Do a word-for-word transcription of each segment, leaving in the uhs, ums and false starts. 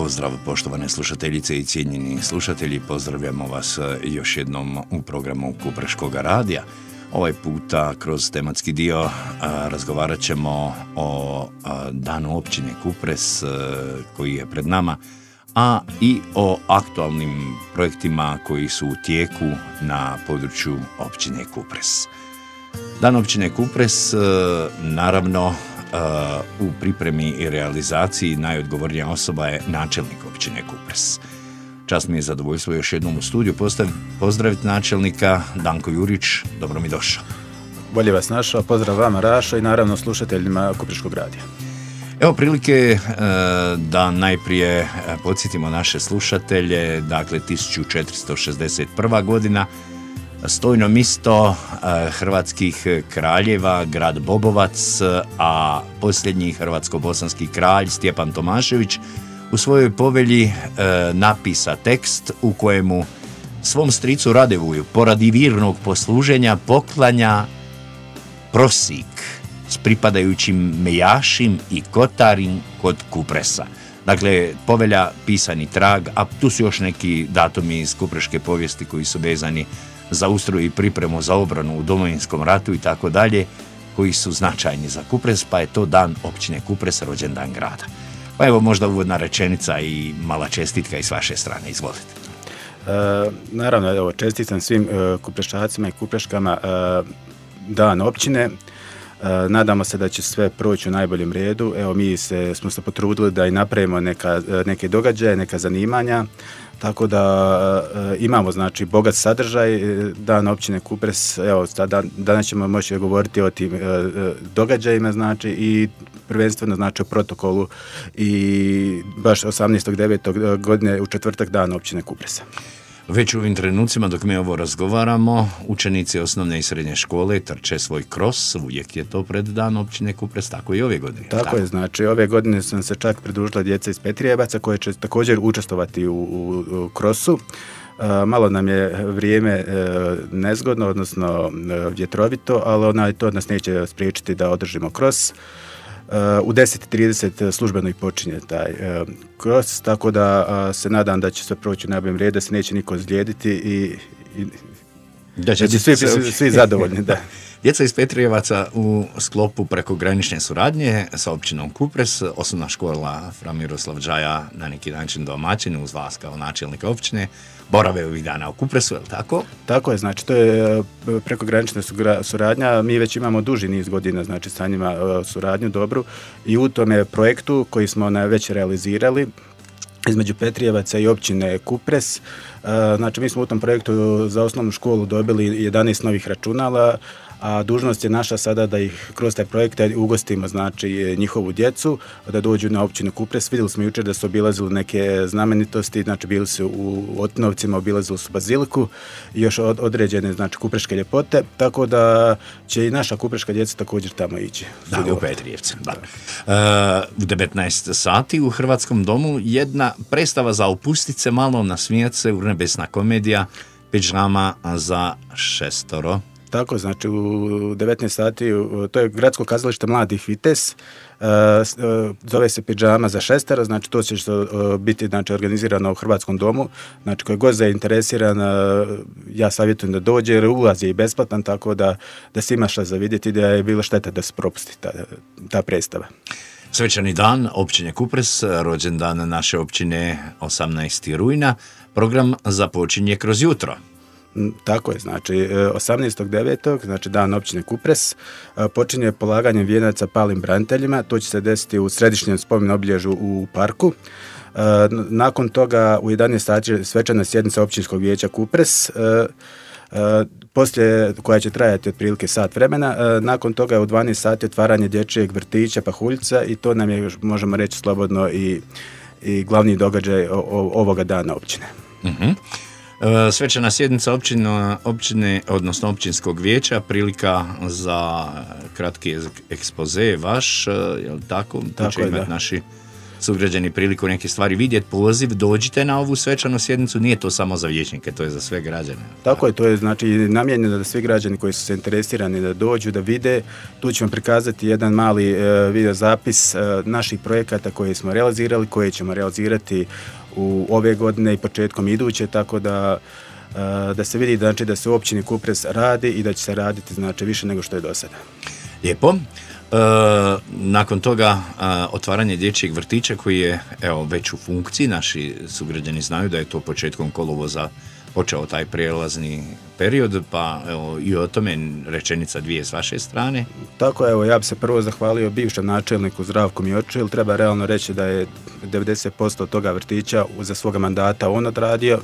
pozdrav poštovane slušateljice i cijenjeni slušatelji, pozdravljamo vas još jednom u programu Kupreškog radija. Ovaj puta kroz tematski dio a, razgovarat ćemo o a, danu općine Kupres a, koji je pred nama, a i o aktualnim projektima koji su u tijeku na području općine Kupres. Dan općine Kupres, a, naravno, u pripremi i realizaciji najodgovornija osoba je načelnik općine Kupres. Čast mi je zadovoljstvo još jednom u studiju pozdraviti načelnika Danko Jurić. Dobro mi došao. Bolje vas našao, pozdrav vama Rašo i naravno slušateljima Kupreškog radija. Evo prilike da najprije podsjetimo naše slušatelje. Dakle, tisuću četiristo šezdeset prva godina, stojno misto hrvatskih kraljeva, grad Bobovac, a posljednji hrvatsko-bosanski kralj Stjepan Tomašević u svojoj povelji e, napisa tekst u kojemu svom stricu Radevuju poradi virnog posluženja poklanja prosik s pripadajućim mejašim i kotarim kod Kupresa. Dakle, povelja pisani trag, a tu su još neki datumi iz kupreške povijesti koji su vezani za ustroj i pripremu za obranu u Domovinskom ratu i tako dalje, koji su značajni za Kupres, pa je to dan općine Kupres, rođendan grada. Pa evo možda uvodna rečenica i mala čestitka i s vaše strane, izvolite. E, naravno, evo, čestitam svim e, kuprešacima i kupreškama e, dan općine. E, nadamo se da će sve proći u najboljem redu. Evo, mi se, smo se potrudili da i napravimo neka, neke događaje, neka zanimanja, tako da e, imamo, znači, bogat sadržaj dan općine Kupres. Evo, da, danas ćemo moći govoriti o tim e, događajima, znači, i prvenstveno, znači, o protokolu i baš osamnaestog devetog godine u četvrtak dan općine Kupresa. Već u ovim trenucima dok mi ovo razgovaramo, učenici osnovne i srednje škole trče svoj kros, uvijek je to pred dan općine Kupres, tako i ove godine. Tako, tako je, znači ove godine sam se čak pridružila djeca iz Petrijevaca koje će također učestvovati u, u, u krosu. Uh, malo nam je vrijeme uh, nezgodno, odnosno uh, vjetrovito, ali onaj, to nas neće spriječiti da održimo kros. Uh, u deset i trideset službeno i počinje taj uh, kros, tako da uh, se nadam da će sve proći u najboljem redu, da se neće niko ozlijediti i, i da će svi, svi, svi zadovoljni. Da. Djeca iz Petrijevaca u sklopu prekogranične suradnje sa općinom Kupres, osnovna škola Fra Miroslav Džaja na neki način domaćin uz vas kao načelnika općine, borave ovih dana u Kupresu, je li tako? Tako je, znači to je prekogranična suradnja, mi već imamo duži niz godina, znači sa njima suradnju dobru i u tome projektu koji smo već realizirali između Petrijevaca i općine Kupres. Znači mi smo u tom projektu za osnovnu školu dobili jedanaest novih računala, a dužnost je naša sada da ih kroz taj projekt ugostimo, znači njihovu djecu, da dođu na općinu Kupres. Vidjeli smo jučer da su obilazili neke znamenitosti, znači bili su u Otinovcima, obilazili su Baziliku i još od, određene, znači, kupreške ljepote, tako da će i naša kupreška djeca također tamo ići. Da, u Petrijevce. Da. Uh, u devetnaest sati u Hrvatskom domu jedna predstava za opustit se malo, nasmijat se, urnebesna komedija, Pidžama za šestoro. Tako, znači u devetnaest sati, to je gradsko kazalište Mladih Vites, zove se Pidžama za šestero, znači to će biti, znači, organizirano u Hrvatskom domu, znači koji god zainteresiran, ja savjetujem da dođe jer ulaz je i besplatan, tako da, da se ima šta za vidjeti, da je bila šteta da se propusti ta, ta predstava. Svečani dan općine Kupres, rođendan naše općine osamnaestog rujna, program započinje kroz jutro. Tako je, znači osamnaestog devetog znači dan općine Kupres, počinje polaganjem vijenaca palim braniteljima, to će se desiti u središnjem spomen obilježju u parku. Nakon toga u jedanaest sati svečana sjednica općinskog vijeća Kupres, poslije koja će trajati otprilike sat vremena. Nakon toga je u dvanaest sati otvaranje dječjeg vrtića Pahuljca i to nam je, možemo reći slobodno, i, i glavni događaj o, o, ovoga dana općine. Mhm. Svečana sjednica općine, općine, odnosno općinskog vijeća, prilika za kratki ekspoze vaš, je li tako? Tako će je, imati da. naši sugrađani priliku neke stvari vidjeti, poziv, dođite na ovu svečanu sjednicu, nije to samo za vijećnike, to je za sve građane. Tako je, to je znači namijenjeno da svi građani koji su se interesirani da dođu, da vide. Tu ćemo prikazati jedan mali e, video zapis e, naših projekata koje smo realizirali, koje ćemo realizirati u ove godine i početkom iduće, tako da da se vidi znači, da se u općini Kupres radi i da će se raditi znači, više nego što je do sada. Lijepo. E, nakon toga e, otvaranje dječjeg vrtića koji je evo, već u funkciji, naši sugrađani znaju da je to početkom kolovoza počeo taj prijelazni period, pa evo, i o tome rečenica dvije s vaše strane. Tako, evo, ja bih se prvo zahvalio bivšem načelniku Zdravku Mioču, treba realno reći da je devedeset posto toga vrtića za svoga mandata on odradio.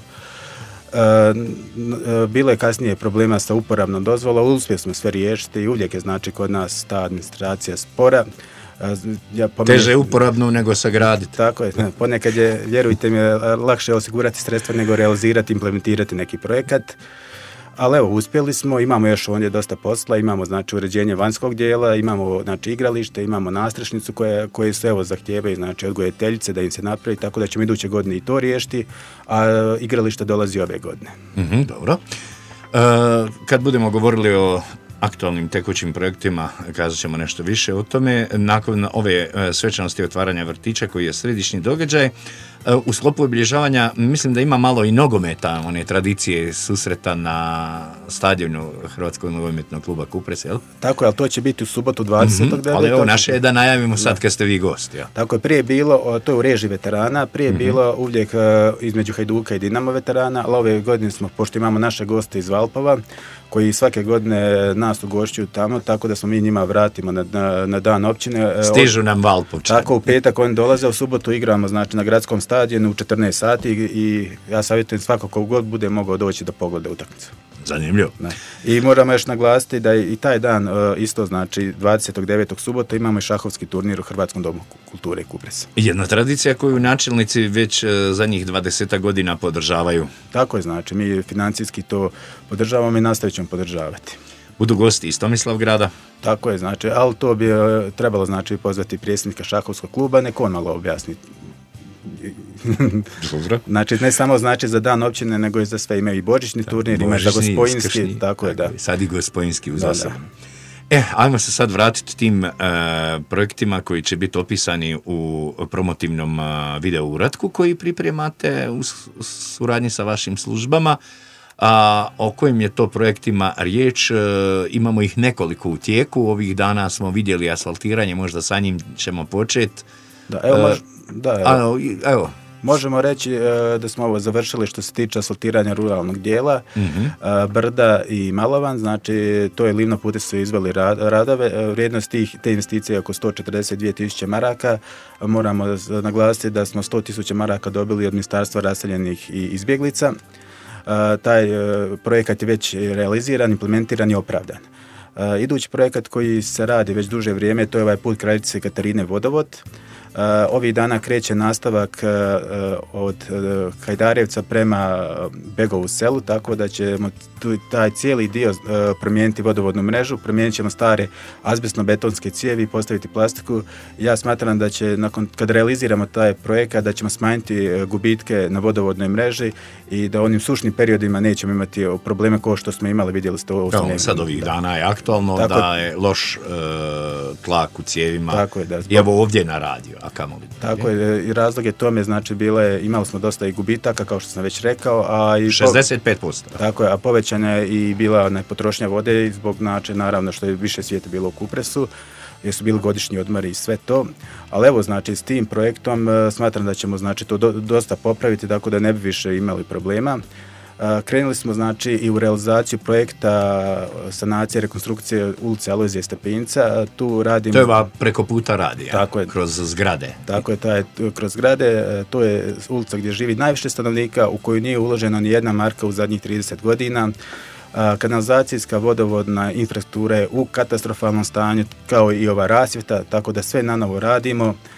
Bilo je kasnije problema sa uporabnom dozvolom, uspjeli smo sve riješiti i uvijek je znači kod nas ta administracija spora. Ja pomenem, teže uporabno nego sagraditi. Tako je, ponekad je, vjerujte mi, lakše osigurati sredstva nego realizirati, implementirati neki projekat. Ali evo, uspjeli smo, imamo još ovdje dosta posla, imamo znači uređenje vanjskog dijela, imamo znači igralište, imamo nastrešnicu koje, koje se evo zahtijevaju znači odgojiteljice da im se napravi, tako da ćemo iduće godine i to riješiti, a igralište dolazi ove godine. Mm-hmm, dobro. E, kad budemo govorili o aktualnim tekućim projektima, kazat ćemo nešto više o tome. Nakon ove svečanosti otvaranja vrtića koji je središnji događaj, u sklopu obilježavanja mislim da ima malo i nogometa, one tradicije susreta na stadionu Hrvatskog nogometnog kluba Kupres, jel? Tako je, ali to će biti u subotu dvadesetog devetog Mm-hmm, ali evo naše je da najavimo sad kad ste vi gosti. Ja. Tako je, prije bilo, to je u režiji veterana, prije je mm-hmm. bilo uvijek između Hajduka i Dinamo veterana, ali ove godine smo, pošto imamo naše goste iz Valpova, koji svake godine nas ugošćuju tamo, tako da smo mi njima vratimo na, na, na dan općine. Stižu nam Valpovčani. Tako, u petak oni dolaze, u subotu igramo znači, na gradskom stadionu u četrnaest sati i, i ja savjetujem svako ko god bude mogao doći da pogleda utakmicu. Zanimljivo. Da. I moramo još naglasiti da i taj dan isto znači dvadesetog devetog subota imamo i šahovski turnir u Hrvatskom domu kulture i Kupresa. Jedna tradicija koju načelnici već zadnjih dvadeset godina podržavaju. Tako je, znači mi financijski to podržavamo i nastavit ćemo podržavati. Budu gosti iz Tomislavgrada. Tako je, znači, ali to bi trebalo znači pozvati predsjednika šahovskog kluba, neko on malo objasni. Dobro. Znači, ne samo znači za dan općine, nego i za sve. Imaju i božićni turnir, imaju za Gospojinski. Tako, tako je, da. Sad i Gospojinski uz osam. E, ajmo se sad vratiti tim uh, projektima koji će biti opisani u promotivnom uh, video uratku koji pripremate u suradnji sa vašim službama. A o kojim je to projektima riječ, e, imamo ih nekoliko u tijeku, ovih dana smo vidjeli asfaltiranje, možda sa njim ćemo početi. Da, evo, mož, da, evo. A, evo. Možemo reći e, da smo ovo završili što se tiče asfaltiranja ruralnog dijela, mm-hmm. e, Brda i Malovan, znači to je Livno puteći su izveli radove, e, vrijednost tih, te investicije je oko sto četrdeset dvije tisuće maraka, moramo naglasiti da smo sto tisuća maraka dobili od Ministarstva raseljenih i izbjeglica. Uh, taj uh, projekat je već realiziran, implementiran i opravdan. Uh, idući projekat koji se radi već duže vrijeme, to je ovaj put Kraljice Katarine vodovod. Uh, ovih dana kreće nastavak uh, od uh, Hajdarevca prema Begovu selu, tako da ćemo tu, taj cijeli dio uh, promijeniti vodovodnu mrežu, promijenit ćemo stare azbestno-betonske cijevi i postaviti plastiku. Ja smatram da će, nakon kad realiziramo taj projekat, da ćemo smanjiti uh, gubitke na vodovodnoj mreži i da onim sušnim periodima nećemo imati probleme kao što smo imali, vidjeli ste ovo. Evo, sad ovih da. dana je aktualno tako, da je loš uh, tlak u cijevima. Tako je, da. Zbog... Evo ovdje na radio. A kamoli. Tako je, i razlog je tome, znači bile, imali smo dosta i gubitaka, kao što sam već rekao, a i šezdeset pet posto. Tako je, a povećana je i bila ne, potrošnja vode zbog, znači, naravno što je više svijeta bilo u Kupresu, jer su bili godišnji odmori i sve to, ali evo, znači, s tim projektom uh, smatram da ćemo, znači, to do, dosta popraviti, tako da ne bi više imali problema. Uh, krenuli smo, znači, i u realizaciju projekta sanacije, rekonstrukcije ulice Alojzije Stepinca. Tu radimo... To je va preko puta radija, tako je, kroz zgrade. Tako je, taj, kroz zgrade. To je ulica gdje živi najviše stanovnika, u koju nije uložena ni jedna marka u zadnjih trideset godina. Uh, kanalizacijska vodovodna infrastruktura je u katastrofalnom stanju, kao i ova rasvjeta, tako da sve nanovo radimo.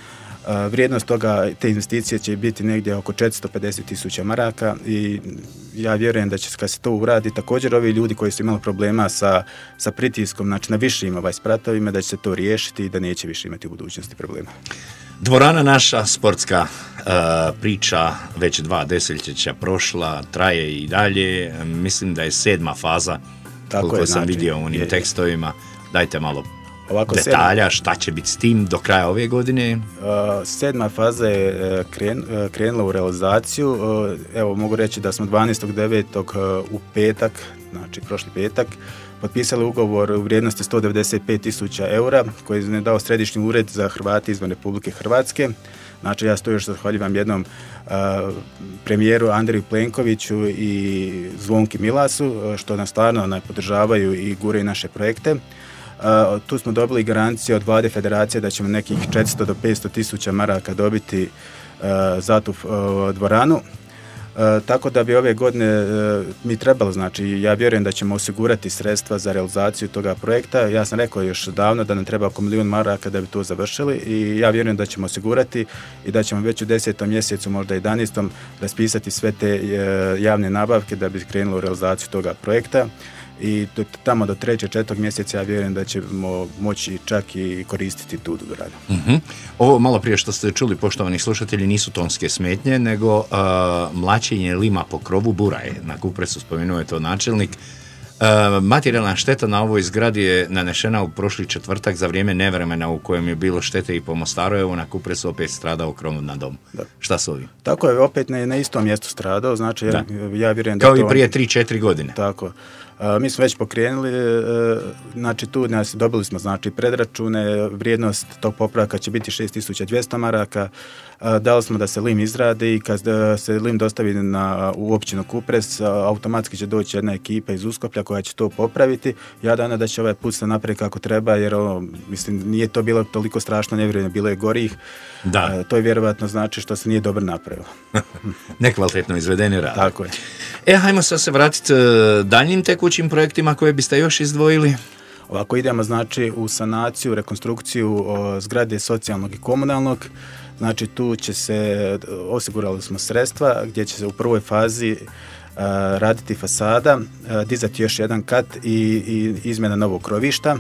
Vrijednost toga, te investicije će biti negdje oko četiristo pedeset tisuća maraka i ja vjerujem da će, kad se to uradi, također ovi ljudi koji su imali problema sa, sa pritiskom, znači na višim ovaj, spratovima, da će se to riješiti i da neće više imati u budućnosti problema. Dvorana naša, sportska uh, priča, već dva desetljeća prošla, traje i dalje. Mislim da je sedma faza, tako koliko je, sam znači, vidio u onim je, tekstovima. Dajte malo ovako, detalja, sedma, šta će biti s tim do kraja ove godine? Uh, sedma faza je kren, krenula u realizaciju. Uh, evo, mogu reći da smo dvanaestog devetog u petak, znači prošli petak, potpisali ugovor u vrijednosti sto devedeset pet tisuća eura koji je dao Središnji ured za Hrvate izvan Republike Hrvatske. Znači, ja stoji još zahvaljujem jednom uh, premijeru Andreju Plenkoviću i Zvonki Milasu, što nas stvarno podržavaju i guraju naše projekte. Uh, tu smo dobili garanciju od vlade federacije da ćemo nekih četiristo do petsto tisuća maraka dobiti uh, za tu uh, dvoranu. E, tako da bi ove godine e, mi trebalo, znači ja vjerujem da ćemo osigurati sredstva za realizaciju toga projekta. Ja sam rekao još davno da nam treba oko milijun maraka da bi to završili i ja vjerujem da ćemo osigurati i da ćemo već u desetom mjesecu, možda jedanaestom raspisati sve te e, javne nabavke da bi krenulo u realizaciju toga projekta. I do, tamo do trećeg, četvrtog mjeseca ja vjerujem da ćemo moći čak i koristiti tu dvoranu. Uh-huh. Ovo malo prije što ste čuli, poštovani slušatelji, nisu tonske smetnje, nego uh, mlaćenje lima po krovu buraj. Na Kupresu spomenuo je to načelnik. Uh, materijalna šteta na ovoj zgradi je nanešena u prošli četvrtak za vrijeme nevremena u kojem je bilo štete i po Mostaru. Evo, na Kupresu opet stradao krov na domu. Da. Šta su ovi? Tako je, opet na, na istom mjestu stradao, znači ja, ja vjerujem da kao to... i prije tri četiri godine. Tako. Uh, mi smo već pokrenuli, uh, znači tu nas, dobili smo znači predračune, vrijednost tog popravka će biti šest tisuća dvjesto maraka, uh, dali smo da se lim izradi i kad se lim dostavi na, u općinu Kupres, uh, automatski će doći jedna ekipa iz Uskoplja koja će to popraviti. Ja dana da će ovaj put se napraviti kako treba, jer ono, mislim, nije to bilo toliko strašno, nevjerojatno, bilo je gorih. Da. Uh, to je vjerovatno znači što se nije dobro napravilo. Nekvalitetno izvedeni rad. Tako je. E, hajmo sad se vratiti daljnjim tekućim projektima koje biste još izdvojili. Ovako idemo znači u sanaciju, rekonstrukciju o, zgrade socijalnog i komunalnog. Znači tu će se, osigurali smo sredstva gdje će se u prvoj fazi a, raditi fasada, a, dizati još jedan kat i, i izmjena novog krovišta.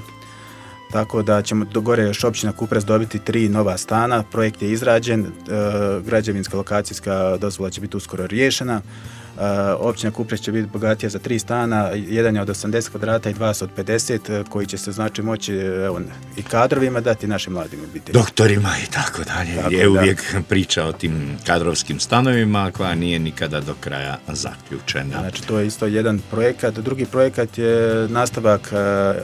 Tako da ćemo do gore još općina Kupres dobiti tri nova stana. Projekt je izrađen, e, građevinska lokacijska dozvola će biti uskoro riješena. E, općina Kupres će biti bogatija za tri stana, jedan je od osamdeset kvadrata i dva su od pedeset, koji će se znači moći evo, i kadrovima dati našim mladim obiteljima. Doktorima i tako dalje. Tako, je uvijek da. Priča o tim kadrovskim stanovima koja nije nikada do kraja zaključena. Znači to je isto jedan projekat. Drugi projekat je nastavak e, e,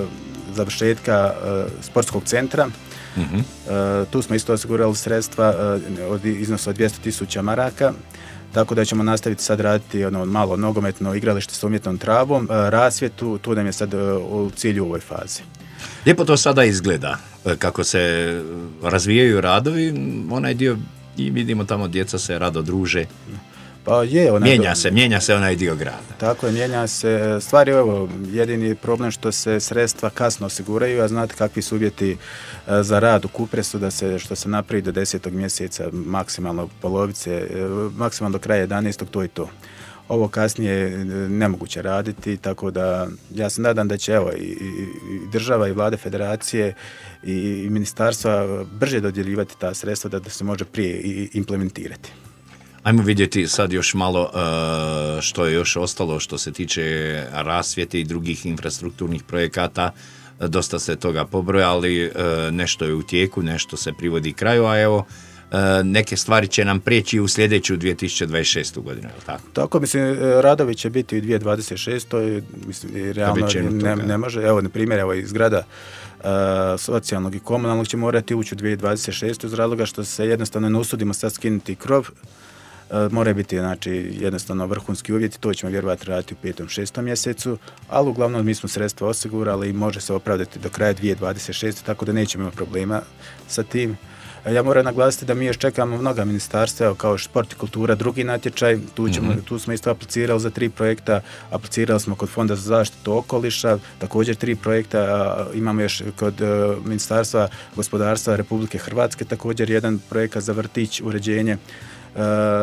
završetka uh, sportskog centra. Uh-huh. Uh, tu smo isto osigurali sredstva uh, od iznosa od dvjesto tisuća maraka, tako da ćemo nastaviti sad raditi ono malo nogometno igralište s umjetnom travom, uh, rasvjetu, tu nam je sad uh, u cilju u ovoj fazi. Lijepo to sada izgleda, kako se razvijaju radovi, onaj dio i vidimo tamo djeca se rado druže. Pa je, onaj mijenja do... se, mijenja se onaj dio grada. Tako je, mijenja se. Stvar je ovo, jedini problem što se sredstva kasno osiguraju, a znate kakvi su uvjeti za rad u Kupresu, da se, što se napravi do desetog mjeseca, maksimalno polovice, maksimalno do kraja jedanaestog, to je to. Ovo kasnije nemoguće raditi, tako da ja se nadam da će evo, i, i država i vlade federacije i, i ministarstva brže dodjeljivati ta sredstva da, da se može prije i implementirati. Ajmo vidjeti sad još malo uh, što je još ostalo što se tiče rasvjete i drugih infrastrukturnih projekata. Dosta se toga pobrojali, uh, nešto je u tijeku, nešto se privodi kraju, a evo uh, neke stvari će nam prijeći u sljedeću dvije tisuće dvadeset šestu godinu, je li tako? Tako, mislim, radovi će biti u dvije tisuće dvadeset šestoj mislim, realno ne, ne može. Evo, na primjer, evo, zgrada Uh, socijalnog i komunalnog će morati ući u dvije tisuće dvadeset šestu iz razloga što se jednostavno ne usudimo sad skinuti krov. Uh, mora biti znači, jednostavno vrhunski uvjeti, to ćemo vjerovatno raditi u petom, šestom mjesecu, ali uglavnom mi smo sredstva osigurali i može se opravdati do kraja dvije tisuće dvadeset šeste, tako da nećemo imati problema sa tim. Ja moram naglasiti da mi još čekamo mnoga ministarstva, kao šport i kultura, drugi natječaj, tu, ćemo, mm-hmm. tu smo isto aplicirali za tri projekta, aplicirali smo kod Fonda za zaštitu okoliša, također tri projekta, imamo još kod uh, Ministarstva gospodarstva Republike Hrvatske, također jedan projekat za vrtić, uređenje, uh,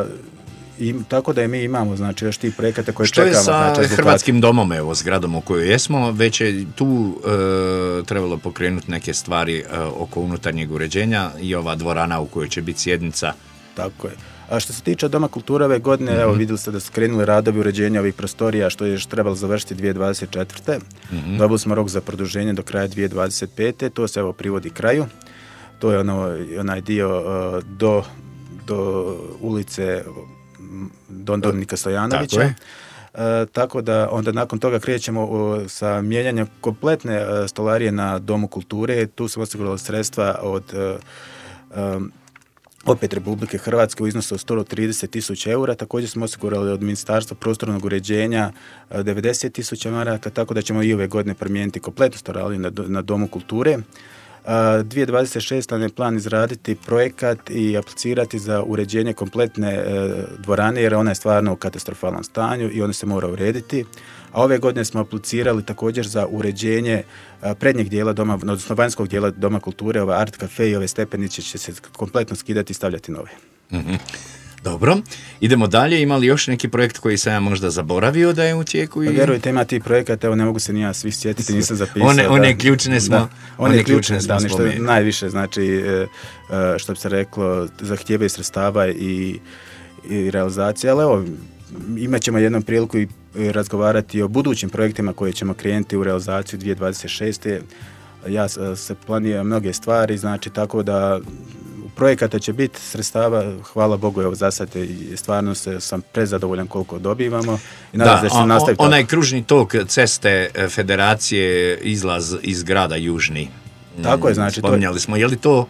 I tako da je mi imamo, znači, još ti projekata koje čekamo. Što je sa znači, Hrvatskim domom, evo, zgradom u kojoj jesmo, već je tu e, trebalo pokrenuti neke stvari e, oko unutarnjeg uređenja i ova dvorana u kojoj će biti sjednica. Tako je. A što se tiče Doma kulture ove godine, mm-hmm. evo vidjeli ste da su krenuli radovi uređenja ovih prostorija, što je još trebalo završiti dvije tisuće dvadeset četvrte. Mm-hmm. Dobili smo rok za produženje do kraja dvije tisuće dvadeset pete. To se evo privodi kraju. To je ono, onaj dio uh, do, do ulice Don Dominika Stojanovića. Tako, e, tako da onda nakon toga krećemo uh, sa mijenjanjem kompletne uh, stolarije na Domu kulture. Tu smo osigurali sredstva od uh, um, opet Republike Hrvatske u iznosu od sto trideset tisuća eura. Također smo osigurali od Ministarstva prostornog uređenja uh, devedeset tisuća maraka, tako da ćemo i ove godine promijeniti kompletnu stolariju na, na Domu kulture. dvije tisuće dvadeset šeste. je plan izraditi projekat i aplicirati za uređenje kompletne e, dvorane, jer ona je stvarno u katastrofalnom stanju i ona se mora urediti. A ove godine smo aplicirali također za uređenje a, prednjeg dijela doma, odnosno vanjskog dijela Doma kulture, ova art cafe i ove stepenice će se kompletno skidati i stavljati nove. Mm-hmm. Dobro, idemo dalje. Ima li još neki projekt koji sam ja možda zaboravio da je u tijeku? I... Vjerujte, ima ti projekata, evo ne mogu se ni ja svi sjetiti, nisam zapisao. One, one da, ključne smo, da, one, one ključne smo da, što najviše, znači, što bi se reklo, zahtijevaju sredstava i, i realizacije, ali evo, imat ćemo jednom priliku i razgovarati o budućim projektima koje ćemo krenuti u realizaciju dvije tisuće dvadeset šeste. Ja se planiram mnoge stvari, znači, tako da projekata će biti sredstava, hvala Bogu, evo za sad stvarno se, sam prezadovoljan koliko dobivamo. I nadam da, da će nastaviti. Onaj tako. Kružni tok ceste Federacije, izlaz iz grada Južni. Tako je, znači. Spominjali to... smo, je li to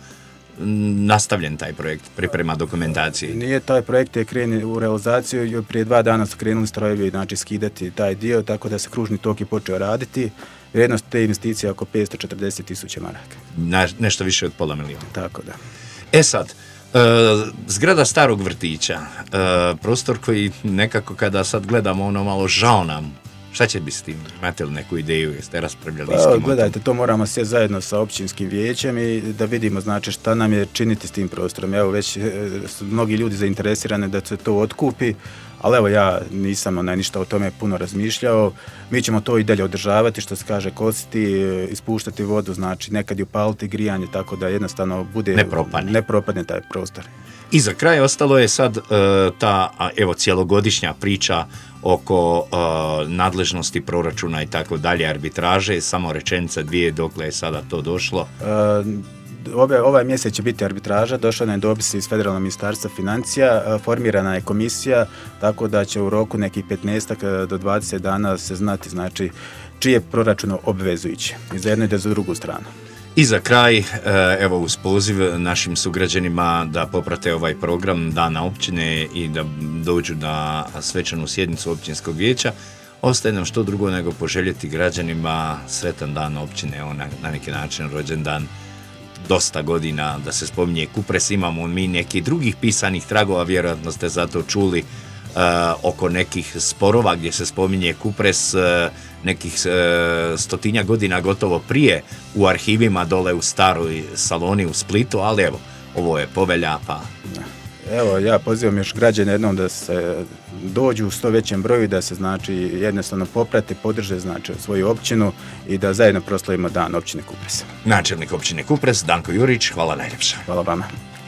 nastavljen taj projekt, priprema dokumentacije? Nije, taj projekt je krenio u realizaciju, prije dva dana su krenuli strojevi, znači skidati taj dio, tako da se kružni tok je počeo raditi. Vrijednost te investicije je oko petsto četrdeset tisuća maraka. Na, nešto više od pola milijuna. Tako da. E sad, e, zgrada starog vrtića, e, prostor koji nekako kada sad gledamo ono malo žao nam, šta će biti s tim? Imate li neku ideju, jeste raspravljali pa, s tim? Gledajte, to moramo sve zajedno sa općinskim vijećem i da vidimo, znači, šta nam je činiti s tim prostorom. Evo, već su mnogi ljudi zainteresirani da se to otkupi, ali evo ja nisam onaj ništa o tome puno razmišljao. Mi ćemo to i dalje održavati, što se kaže, kositi, ispuštati vodu, znači nekad i upaliti grijanje, tako da jednostavno bude ne propadne, ne propadne taj prostor. I za kraj ostalo je sad uh, ta evo cijelogodišnja priča oko uh, nadležnosti proračuna i tako dalje, arbitraže, samo rečenica dvije dokle je sada to došlo. Uh, Ove, ovaj mjesec će biti arbitraža, došao je dopis iz Federalnog ministarstva financija, formirana je komisija, tako da će u roku nekih petnaest do dvadeset dana se znati, znači, čiji je proračun obvezujući i za jednu i za drugu stranu. I za kraj, evo uz poziv našim sugrađanima da poprate ovaj program Dana općine i da dođu na svečanu sjednicu općinskog vijeća, ostaje nam što drugo nego poželjeti građanima sretan dan općine, on na, na neki način rođendan. Dosta godina da se spominje Kupres, imamo mi nekih drugih pisanih tragova, vjerojatno ste zato čuli uh, oko nekih sporova gdje se spominje Kupres uh, nekih uh, stotinja godina gotovo prije u arhivima dole u staroj Saloni u Splitu, ali evo, ovo je Povelja, pa... Evo, ja pozivam još građane jednom da se dođu u što većem broju, da se, znači, jednostavno poprate, podrže, znači, svoju općinu i da zajedno proslavimo dan općine Kupres. Načelnik općine Kupres, Danko Jurić, hvala najljepša. Hvala vama.